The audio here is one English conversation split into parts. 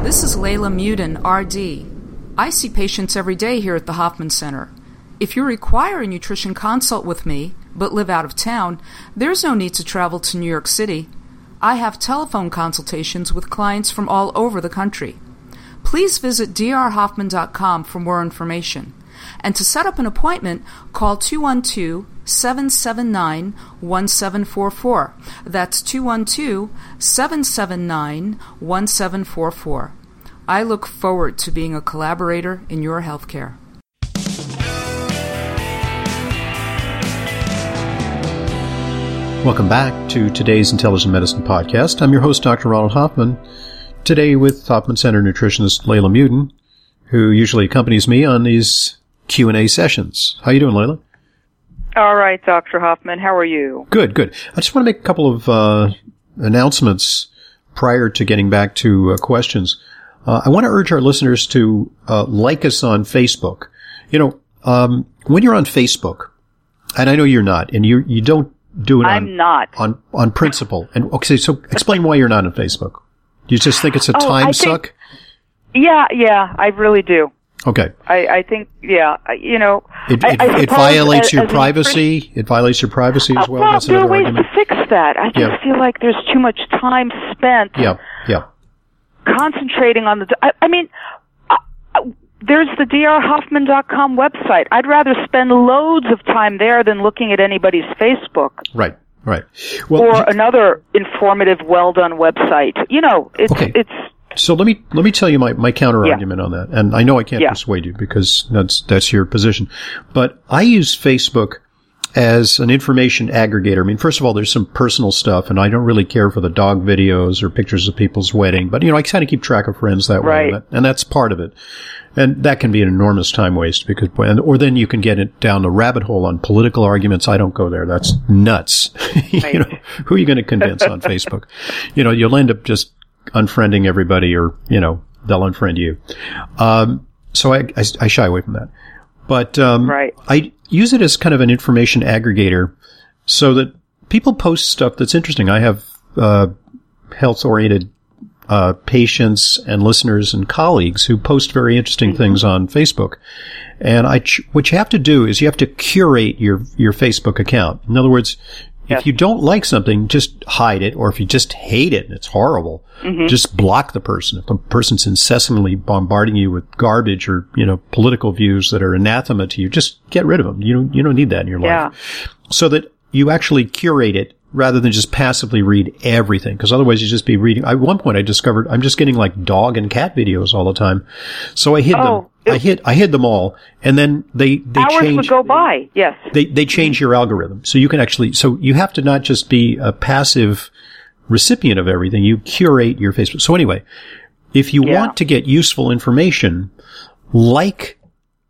This is Layla Muden, RD. I see patients every day here at the Hoffman Center. If you require a nutrition consult with me, but live out of town, there's no need to travel to New York City. I have telephone consultations with clients from all over the country. Please visit drhoffman.com for more information. And to set up an appointment, call 212-779-1744. That's 212-779-1744. I look forward to being a collaborator in your healthcare. Welcome back to today's Intelligent Medicine Podcast. I'm your host, Dr. Ronald Hoffman, today with Hoffman Center nutritionist Layla Muden, who usually accompanies me on these Q&A sessions. How you doing, Layla? All right, Dr. Hoffman. How are you? Good, good. I just want to make a couple of announcements prior to getting back to questions. I want to urge our listeners to like us on Facebook. You know, when you're on Facebook, and I know you're not, and you don't do it on principle. And okay, so explain why you're not on Facebook. You just think it's a time suck? Yeah, I really do. Okay. I think, yeah, you know. It violates your privacy. It violates your privacy as well. Well, That's there are another ways argument. to fix that. I just feel like there's too much time spent concentrating on there's the drhoffman.com website. I'd rather spend loads of time there than looking at anybody's Facebook. Right. Well, or another informative, well-done website. You know, it's... So let me tell you my counter argument on that. And I know I can't persuade you because that's your position. But I use Facebook as an information aggregator. I mean, first of all, there's some personal stuff, and I don't really care for the dog videos or pictures of people's wedding. But, you know, I kind of keep track of friends that way. And that's part of it. And that can be an enormous time waste or then you can get it down the rabbit hole on political arguments. I don't go there. That's nuts. You know, who are you going to convince on Facebook? You know, you'll end up just unfriending everybody, or, you know, they'll unfriend you. So I shy away from that. But, I use it as kind of an information aggregator so that people post stuff that's interesting. I have, health-oriented, patients and listeners and colleagues who post very interesting things on Facebook. And what you have to do is you have to curate your Facebook account. In other words, if you don't like something, just hide it, or if you just hate it and it's horrible, just block the person. If the person's incessantly bombarding you with garbage or, you know, political views that are anathema to you, just get rid of them. You don't need that in your life. So that you actually curate it rather than just passively read everything, because otherwise you just be reading. At one point I discovered I'm just getting like dog and cat videos all the time. So I hid them. I hid them all, and then they hours change. Would go by. Yes. They change your algorithm, so you can actually. So you have to not just be a passive recipient of everything. You curate your Facebook. So anyway, if you want to get useful information, like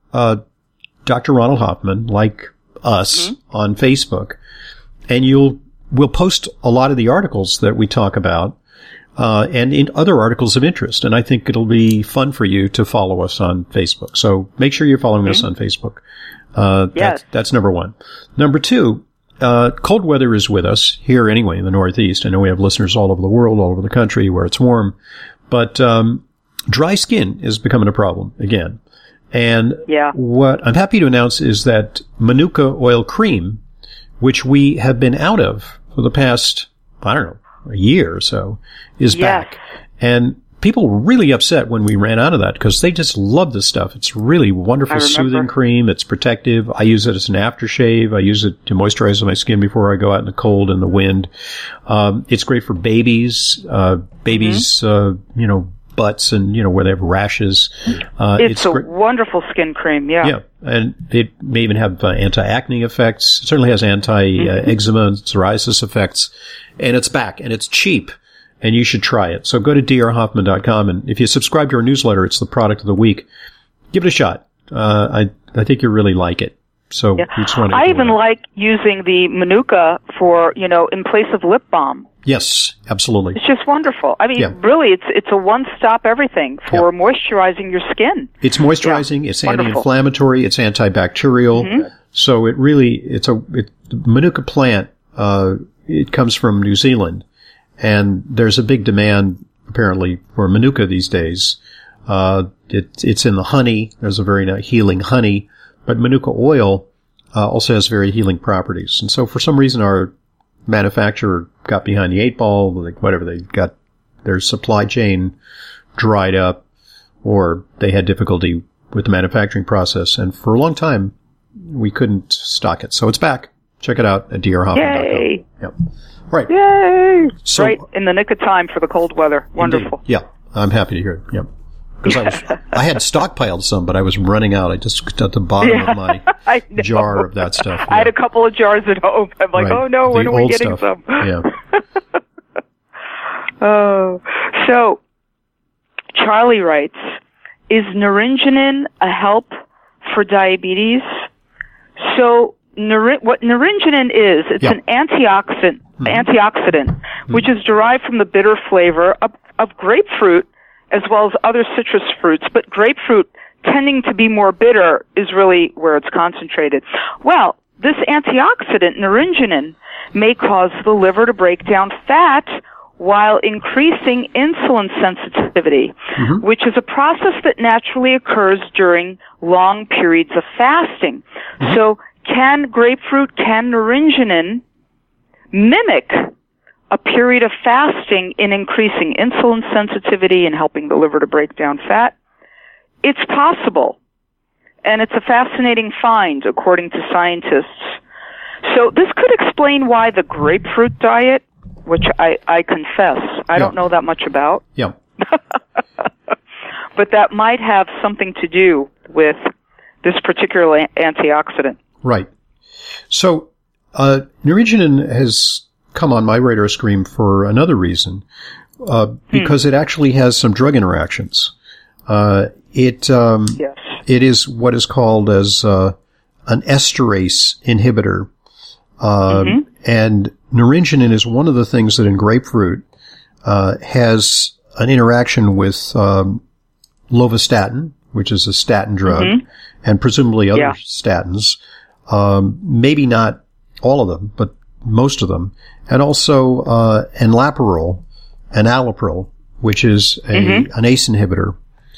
Dr. Ronald Hoffman, like us on Facebook, and we'll post a lot of the articles that we talk about. And in other articles of interest. And I think it'll be fun for you to follow us on Facebook. So make sure you're following us on Facebook. That's number one. Number two, cold weather is with us here anyway in the Northeast. I know we have listeners all over the world, all over the country where it's warm. But dry skin is becoming a problem again. And what I'm happy to announce is that Manuka oil cream, which we have been out of for the past, I don't know, a year or so, is back. And people were really upset when we ran out of that because they just love this stuff. It's really wonderful, soothing cream. It's protective. I use it as an aftershave. I use it to moisturize my skin before I go out in the cold and the wind. It's great for babies, you know, butts and, you know, where they have rashes. It's a wonderful skin cream, Yeah, and it may even have anti-acne effects. It certainly has anti-eczema and psoriasis effects. And it's back, and it's cheap, and you should try it. So go to drhoffman.com, and if you subscribe to our newsletter, it's the product of the week. Give it a shot. I think you'll really like it. So we just want to I even like using the Manuka for, you know, in place of lip balm. Yes, absolutely. It's just wonderful. I mean, really, it's a one-stop everything for moisturizing your skin. It's moisturizing. It's anti-inflammatory. It's antibacterial. So it really, the Manuka plant, it comes from New Zealand, and there's a big demand apparently for Manuka these days. It's in the honey. There's a very nice healing honey, but Manuka oil also has very healing properties. And so for some reason our manufacturer got behind the eight ball, like whatever, they got their supply chain dried up, or they had difficulty with the manufacturing process. And for a long time, we couldn't stock it. So it's back. Check it out at drhoffman.com. Yay! Yep. Right. Yay! So, right in the nick of time for the cold weather. Wonderful. Indeed. Yeah, I'm happy to hear it. Yep. Because I had stockpiled some, but I was running out. I just got at the bottom of my jar of that stuff. Yeah. I had a couple of jars at home. I'm like, oh no, when are we getting some? Yeah. Oh, so Charlie writes, is naringenin a help for diabetes? So what naringenin is, it's an antioxidant, which is derived from the bitter flavor of grapefruit as well as other citrus fruits, but grapefruit tending to be more bitter is really where it's concentrated. Well, this antioxidant, naringenin, may cause the liver to break down fat while increasing insulin sensitivity, which is a process that naturally occurs during long periods of fasting. So can naringenin mimic a period of fasting in increasing insulin sensitivity and helping the liver to break down fat? It's possible. And it's a fascinating find, according to scientists. So this could explain why the grapefruit diet, which I confess, I don't know that much about. Yeah. But that might have something to do with this particular antioxidant. Right. So, naringenin has come on my radar screen for another reason, because it actually has some drug interactions. It is what is called as an esterase inhibitor. And naringenin is one of the things that in grapefruit has an interaction with lovastatin, which is a statin drug, and presumably other statins. Maybe not all of them, but most of them. And also enalapril, which is an ACE inhibitor.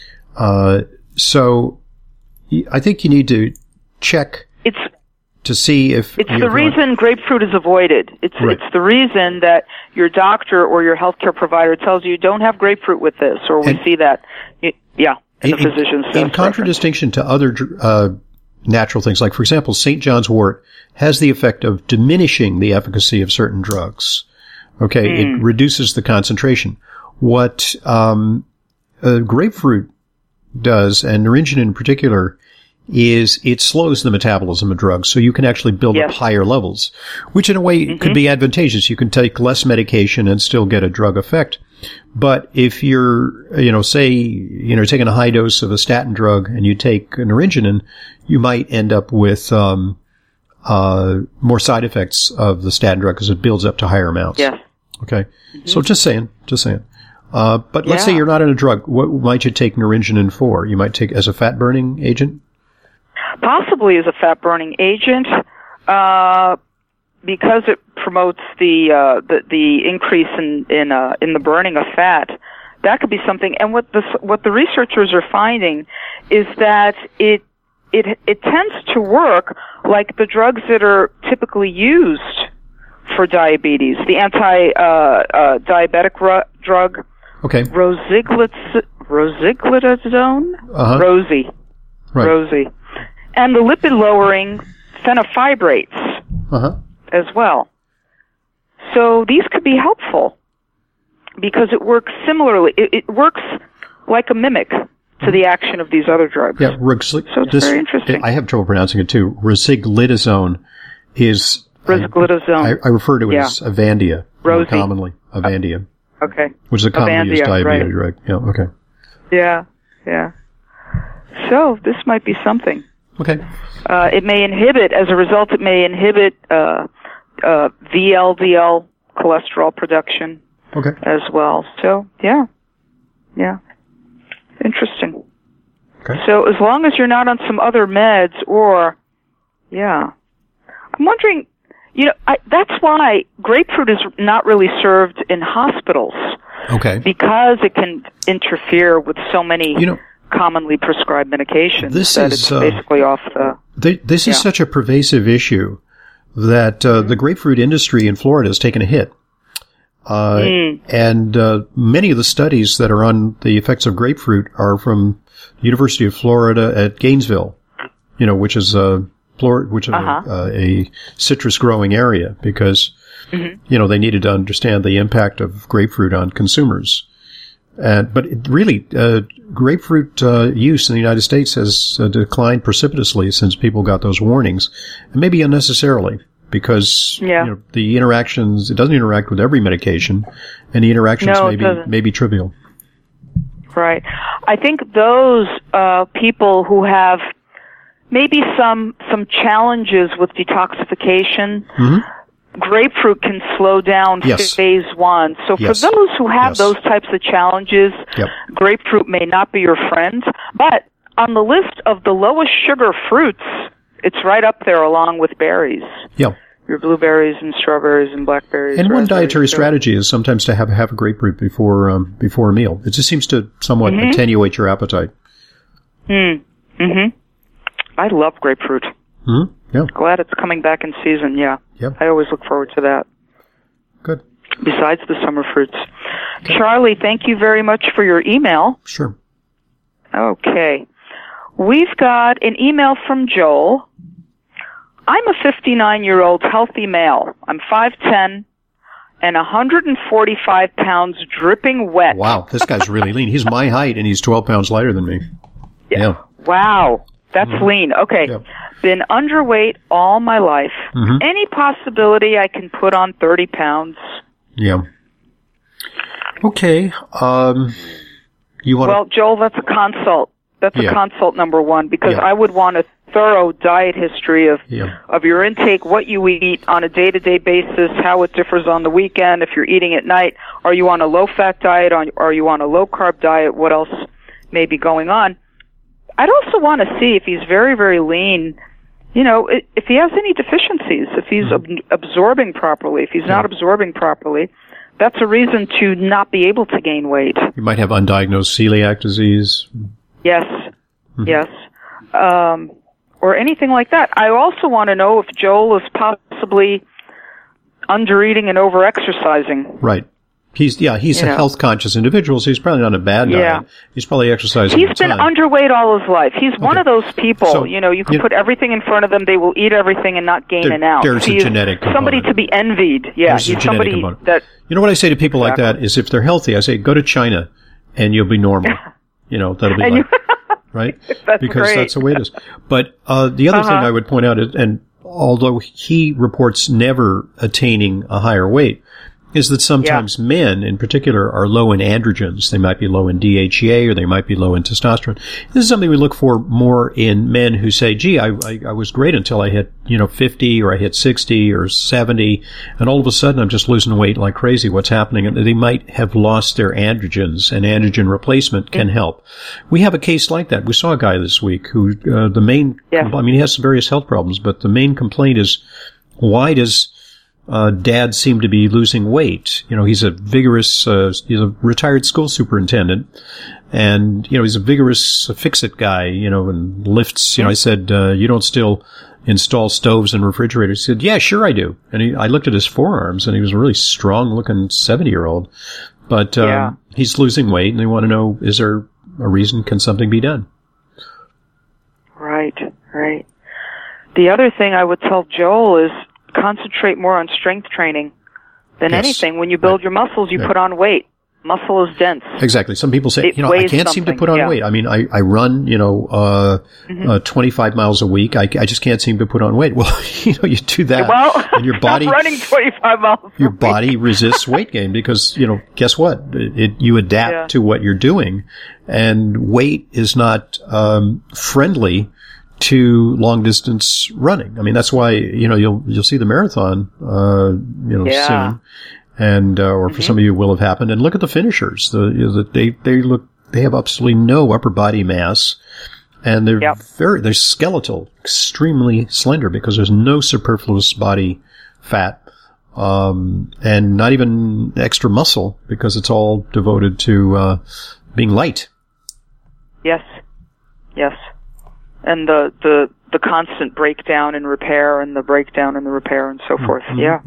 So I think you need to check to see if it's the reason grapefruit is avoided. It's the reason that your doctor or your healthcare provider tells you don't have grapefruit with this, or we see that. In the physician's in contradistinction to other natural things, like for example, St. John's wort has the effect of diminishing the efficacy of certain drugs. Okay, it reduces the concentration. What grapefruit does, and naringenin in particular, is it slows the metabolism of drugs, so you can actually build up higher levels, which in a way could be advantageous. You can take less medication and still get a drug effect. But if you're, taking a high dose of a statin drug and you take naringenin, you might end up with more side effects of the statin drug because it builds up to higher amounts. Yes. Okay. So just saying. But let's say you're not in a drug. What might you take naringenin for? You might take as a fat-burning agent? Possibly as a fat-burning agent, because it promotes the increase in the burning of fat. That could be something. And what the researchers are finding is that it tends to work like the drugs that are typically used for diabetes. The anti-diabetic drug. Okay. Rosiglitazone? Rosie. Right. Rosie. And the lipid-lowering fenofibrates as well. So these could be helpful because it works similarly. It works like a mimic to the action of these other drugs. Yeah, so it's very interesting. I have trouble pronouncing it too. Rosiglitazone is... Rosiglitazone. I refer to it as Avandia more commonly. Avandia. Okay. Which is a commonly used diabetes drug. Yeah, okay. Yeah. So this might be something. Okay. It may inhibit VLDL cholesterol production as well. So, yeah. Interesting. Okay. So as long as you're not on some other meds I'm wondering, that's why grapefruit is not really served in hospitals. Okay. Because it can interfere with so many commonly prescribed medications this that is, it's basically off the... This is such a pervasive issue that the grapefruit industry in Florida has taken a hit. And many of the studies that are on the effects of grapefruit are from the University of Florida at Gainesville, which is a citrus growing area, because they needed to understand the impact of grapefruit on consumers. But grapefruit use in the United States has declined precipitously since people got those warnings, and maybe unnecessarily, because the interactions, it doesn't interact with every medication, and the interactions may be trivial. Right. I think those people who have maybe some challenges with detoxification, grapefruit can slow down phase 1. So for those who have those types of challenges, grapefruit may not be your friend. But on the list of the lowest sugar fruits, it's right up there along with berries. Yeah. Your blueberries and strawberries and blackberries. And one dietary strategy is sometimes to have a grapefruit before a meal. It just seems to somewhat attenuate your appetite. I love grapefruit. Yeah. Glad it's coming back in season, yeah. Yep. I always look forward to that. Good. Besides the summer fruits. Okay. Charlie, thank you very much for your email. Sure. Okay. We've got an email from Joel. I'm a 59-year-old healthy male. I'm 5'10", and 145 pounds dripping wet. Wow, this guy's really lean. He's my height, and he's 12 pounds lighter than me. Yeah. Wow, that's lean. Okay. Yep. Been underweight all my life. Any possibility I can put on 30 pounds? Yeah. Okay. You want? Well, Joel, that's a consult. That's a consult number one, because I would want a thorough diet history of your intake, what you eat on a day-to-day basis, how it differs on the weekend, if you're eating at night. Are you on a low-fat diet? Are you on a low-carb diet? What else may be going on? I'd also want to see if he's very, very lean, if he has any deficiencies, if he's absorbing properly. If he's not absorbing properly, that's a reason to not be able to gain weight. You might have undiagnosed celiac disease. Yes, yes. Or anything like that. I also want to know if Joel is possibly under-eating and over-exercising. Right. He's a health-conscious individual, so he's probably on a bad diet. He's probably exercising He's been underweight all his life. He's one of those people, so, you can put everything in front of them, they will eat everything and not gain an ounce. There's a genetic component. Somebody to be envied. Yeah, he's somebody that... You know what I say to people like that is, if they're healthy, I say, go to China and you'll be normal. That'll be like... Right? Because that's the way it is. But the other thing I would point out is, and although he reports never attaining a higher weight, is that sometimes men, in particular, are low in androgens. They might be low in DHEA, or they might be low in testosterone. This is something we look for more in men who say, gee, I was great until I hit, 50, or I hit 60, or 70, and all of a sudden I'm just losing weight like crazy. What's happening? And they might have lost their androgens, and androgen replacement can help. We have a case like that. We saw a guy this week who, he has some various health problems, but the main complaint is, why does Dad seemed to be losing weight? He's a vigorous, he's a retired school superintendent, and, he's a vigorous fix-it guy, and lifts, I said, you don't still install stoves and refrigerators? He said, yeah, sure I do. And I looked at his forearms, and he was a really strong-looking 70-year-old. But, he's losing weight, and they want to know, is there a reason? Can something be done? Right. The other thing I would tell Joel is, concentrate more on strength training than anything. When you build your muscles, you put on weight. Muscle is dense. Exactly. Some people say, I can't seem to put on weight. I mean, I run, 25 miles a week. I just can't seem to put on weight. Well, you do that, and your body running 25 miles. Your body resists weight gain because, guess what? You adapt to what you're doing, and weight is not friendly to long distance running. I mean, that's why, you'll see the marathon, soon. And, or for some of you will have happened. And look at the finishers. They have absolutely no upper body mass. And they're skeletal, extremely slender because there's no superfluous body fat. and not even extra muscle because it's all devoted to being light. Yes. And the constant breakdown and repair and the breakdown and the repair and so forth.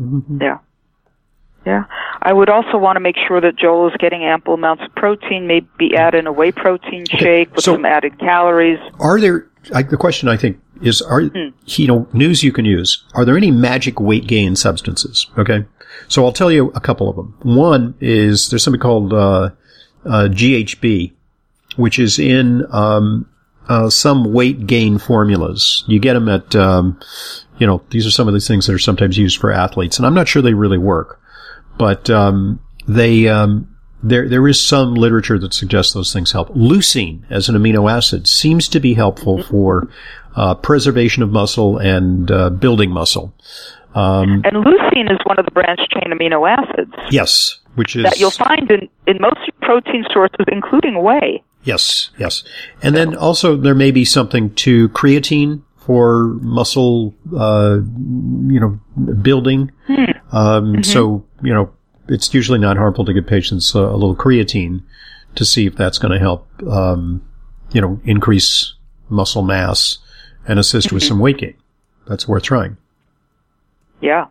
Yeah. I would also want to make sure that Joel is getting ample amounts of protein, maybe add in a whey protein shake with some added calories. Are there, the question I think is, news you can use. Are there any magic weight gain substances? Okay. So I'll tell you a couple of them. One is, there's something called, GHB, which is in, some weight gain formulas. You get them at, these are some of the things that are sometimes used for athletes, and I'm not sure they really work. But there is some literature that suggests those things help. Leucine as an amino acid seems to be helpful for preservation of muscle and building muscle. And leucine is one of the branched chain amino acids. Yes, which is that you'll find in most protein sources, including whey. Yes. And then also there may be something to creatine for muscle, building. So, it's usually not harmful to give patients a little creatine to see if that's going to help, increase muscle mass and assist with some weight gain. That's worth trying. Yeah.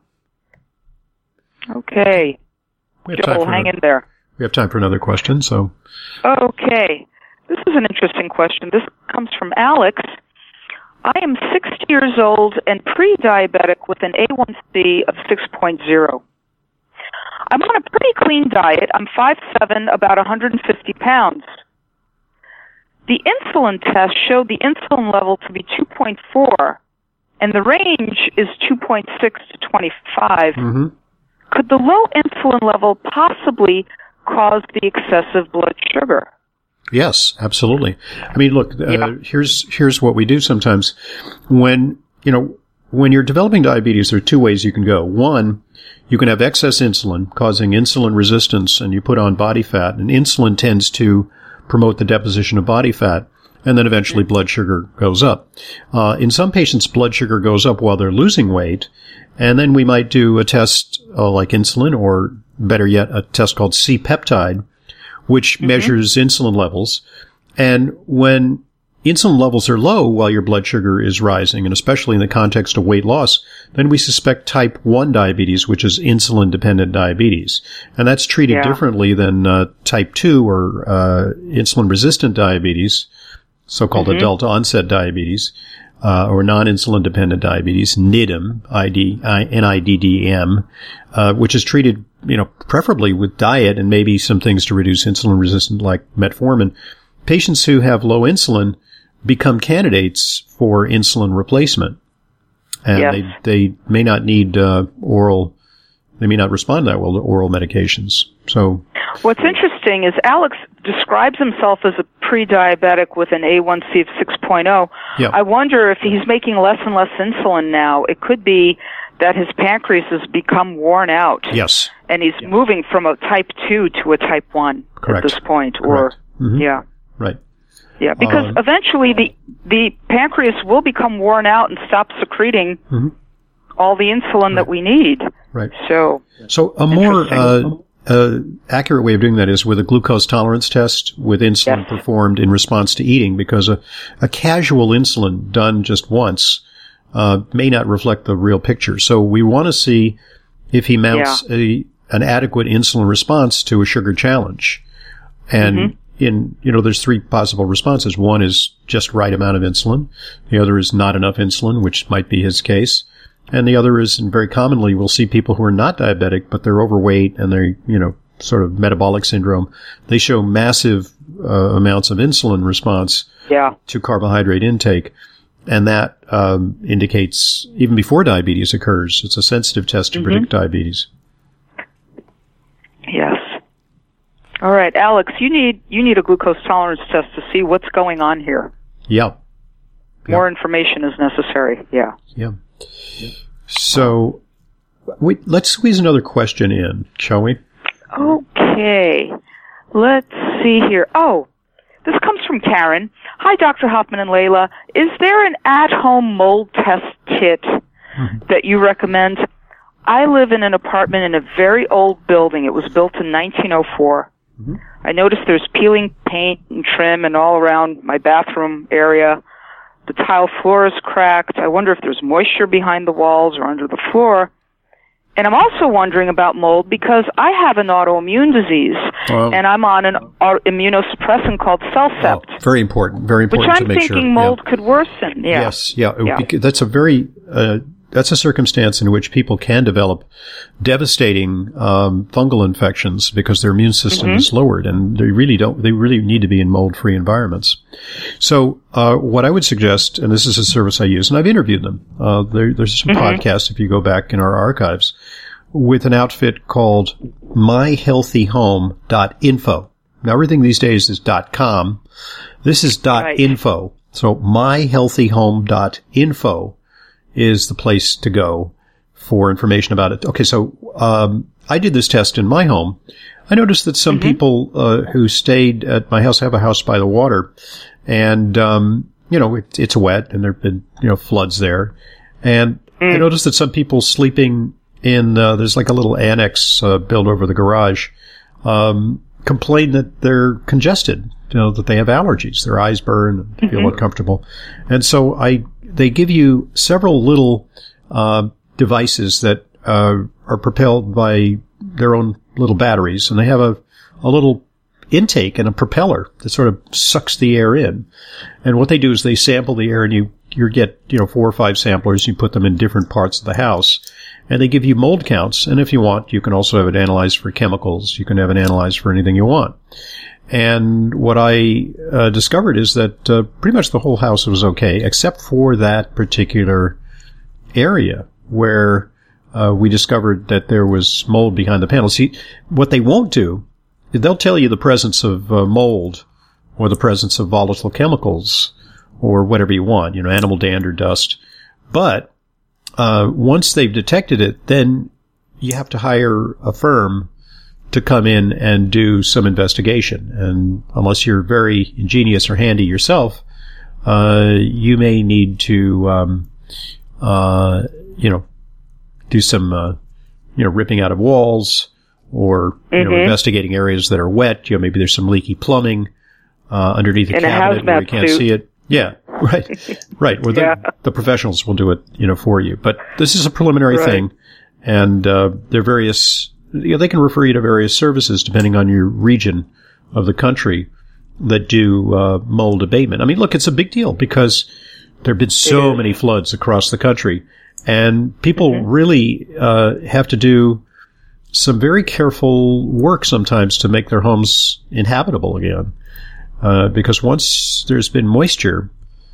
Okay. Joel, hang in there. We have time for another question, so. Okay. This is an interesting question. This comes from Alex. I am 60 years old and pre-diabetic with an A1C of 6.0. I'm on a pretty clean diet. I'm 5'7", about 150 pounds. The insulin test showed the insulin level to be 2.4, and the range is 2.6 to 25. Could the low insulin level possibly cause the excessive blood sugar? Yes, absolutely. I mean, look, here's what we do sometimes. When you're developing diabetes, there are two ways you can go. One, you can have excess insulin causing insulin resistance and you put on body fat, and insulin tends to promote the deposition of body fat, and then eventually blood sugar goes up. In some patients, blood sugar goes up while they're losing weight, and then we might do a test like insulin, or better yet, a test called C-peptide, which measures insulin levels. And when insulin levels are low while your blood sugar is rising, and especially in the context of weight loss, then we suspect type 1 diabetes, which is insulin-dependent diabetes. And that's treated differently than type 2 or insulin-resistant diabetes, so-called adult-onset diabetes, or non-insulin-dependent diabetes, NIDM, NIDDM, which is treated preferably with diet and maybe some things to reduce insulin resistance like metformin. Patients who have low insulin become candidates for insulin replacement. And they may not need they may not respond that well to oral medications. So what's interesting is Alex describes himself as a pre-diabetic with an A1C of 6.0. Yeah. I wonder if he's making less and less insulin now. It could be that his pancreas has become worn out. Yes. And he's moving from a type 2 to a type 1 at this point. Correct. Right. Yeah, because eventually the pancreas will become worn out and stop secreting all the insulin that we need. Right. So a more accurate way of doing that is with a glucose tolerance test with insulin performed in response to eating, because a casual insulin done just once may not reflect the real picture. So we want to see if he mounts an adequate insulin response to a sugar challenge. And there's three possible responses. One is just right amount of insulin. The other is not enough insulin, which might be his case. And the other is, and very commonly, we'll see people who are not diabetic, but they're overweight and they're, sort of metabolic syndrome. They show massive amounts of insulin response to carbohydrate intake. And that indicates, even before diabetes occurs, it's a sensitive test to predict diabetes. Yes. All right, Alex, you need a glucose tolerance test to see what's going on here. Yeah. More information is necessary. Yeah. So, let's squeeze another question in, shall we? Okay. Let's see here. Oh, this comes from Karen. Hi, Dr. Hoffman and Layla. Is there an at-home mold test kit that you recommend? I live in an apartment in a very old building. It was built in 1904. Mm-hmm. I noticed there's peeling paint and trim and all around my bathroom area. The tile floor is cracked. I wonder if there's moisture behind the walls or under the floor. And I'm also wondering about mold because I have an autoimmune disease, and I'm on an immunosuppressant called Cellcept. Oh, very important. Very important which to make sure. I'm thinking mold could worsen. Yeah. Yes. Yeah. That's a very that's a circumstance in which people can develop devastating fungal infections because their immune system is lowered, and they really need to be in mold-free environments. So what I would suggest, and this is a service I use, and I've interviewed them. There's some podcasts, if you go back in our archives, with an outfit called myhealthyhome.info. Now, everything these days is .com. This is .info. So myhealthyhome.info is the place to go for information about it. Okay, so I did this test in my home. I noticed that some people who stayed at my house, I have a house by the water, and it's wet, and there've been floods there. And I noticed that some people sleeping in there's like a little annex built over the garage, complain that they're congested, that they have allergies, their eyes burn, and feel uncomfortable. And so they give you several little devices that are propelled by their own little batteries, and they have a little intake and a propeller that sort of sucks the air in. And what they do is they sample the air, and you get 4 or 5 samplers. You put them in different parts of the house, and they give you mold counts. And if you want, you can also have it analyzed for chemicals. You can have it analyzed for anything you want. And what I discovered is that pretty much the whole house was okay, except for that particular area where we discovered that there was mold behind the panels. See, what they won't do, they'll tell you the presence of mold or the presence of volatile chemicals or whatever you want, animal dander, dust. But once they've detected it, then you have to hire a firm to come in and do some investigation. And unless you're very ingenious or handy yourself, you may need to, do some, ripping out of walls or, investigating areas that are wet. Maybe there's some leaky plumbing, underneath a cabinet where you can't see it. Yeah, right. Right. Or the professionals will do it, for you. But this is a preliminary thing. And, there are various, they can refer you to various services depending on your region of the country that do mold abatement. I mean, look, it's a big deal because there have been so many floods across the country, and people really have to do some very careful work sometimes to make their homes inhabitable again. Because once there's been moisture,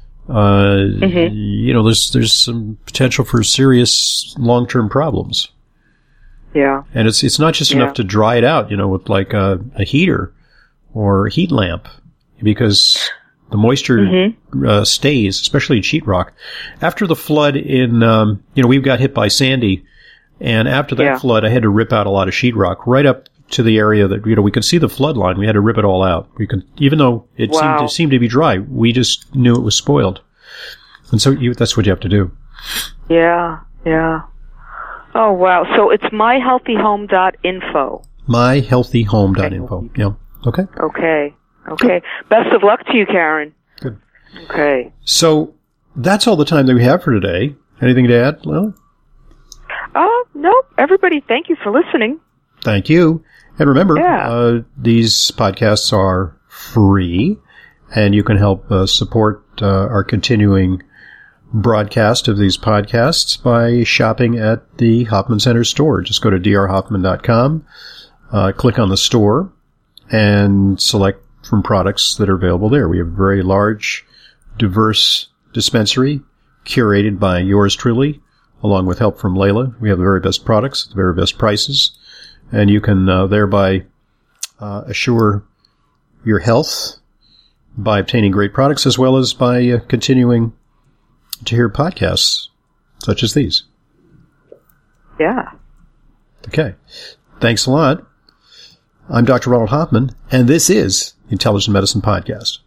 there's some potential for serious long-term problems. Yeah. And it's not just enough to dry it out, with like a heater or a heat lamp, because the moisture stays, especially in sheetrock. After the flood in, we got hit by Sandy, and after that flood, I had to rip out a lot of sheetrock right up to the area that, we could see the flood line. We had to rip it all out. Even though it seemed to be dry, we just knew it was spoiled. And so that's what you have to do. Yeah, yeah. Oh, wow. So it's myhealthyhome.info. Myhealthyhome.info. Yeah. Okay. Okay. Okay. Best of luck to you, Karen. Good. Okay. So that's all the time that we have for today. Anything to add, Lila? No. Everybody, thank you for listening. Thank you. And remember, these podcasts are free, and you can help support our continuing broadcast of these podcasts by shopping at the Hoffman Center store. Just go to drhoffman.com, click on the store, and select from products that are available there. We have a very large, diverse dispensary curated by yours truly, along with help from Layla. We have the very best products at the very best prices, and you can thereby assure your health by obtaining great products as well as by continuing to hear podcasts such as these. Yeah. Okay. Thanks a lot. I'm Dr. Ronald Hoffman, and this is the Intelligent Medicine Podcast.